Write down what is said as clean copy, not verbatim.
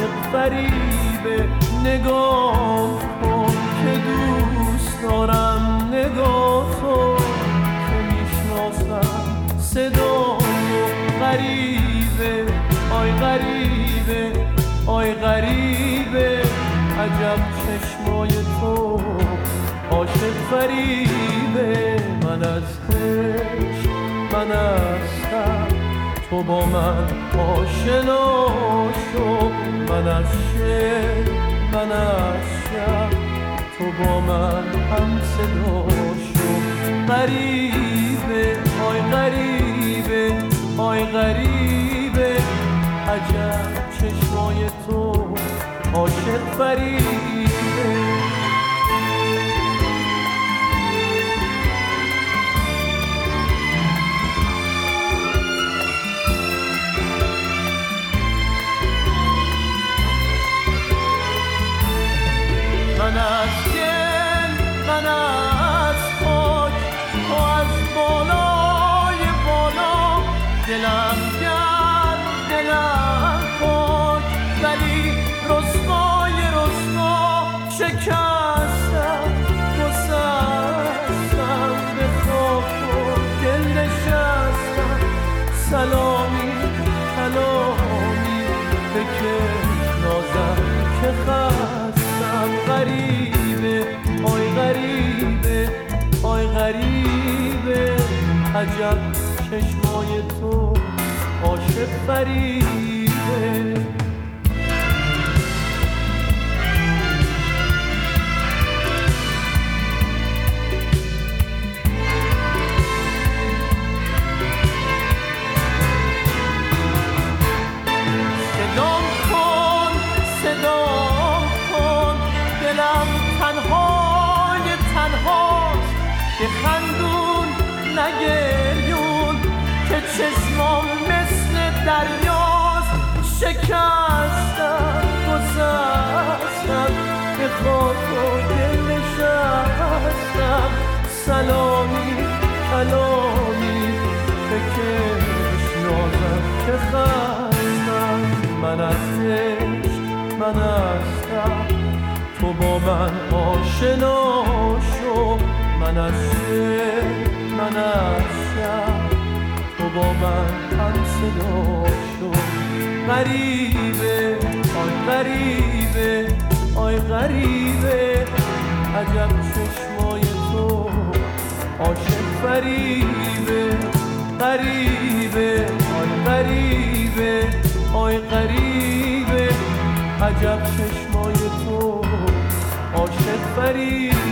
عاشق فریبه. نگاه کن که دوست دارم نگاه تو که میشناسم صدا تو. غریبه آی غریبه آی غریبه عجب چشمای تو عاشق فریبه. من از عشق من هستم تو با من آشنا شو. من از شعر من از شب تو با من هم صدا شو. غریبه آی غریبه آی غریبه عجب چشمای تو عاشق فریبه. من از گل من از خاک تو از بالای بالا. دلم گرم دلم پاک ولی رسوای رسوا. شکستم گسستم به خاک و گل نشستم. سلامی کلامی بکش نازم که خستم. غریبه آی غریبه آی غریبه عجب چشمای تو عاشق فریبه. صدام کن صدام کن دلم تنهای تنهاست. که خندون نگریون که چشمام مثل دریاست. شکستم گسستم به خاک و گل نشستم. سلامی کلامی بکش نازم که خستم. من از عشق من هستم تو با من آشنا شو. من از شعر من از شب تو با من هم صدا شو. غریبه آی غریبه آی غریبه عجب چشمای تو عاشق فریبه. غریبه آی غریبه آی غریبه عجب چشمای تو عاشق فریبه.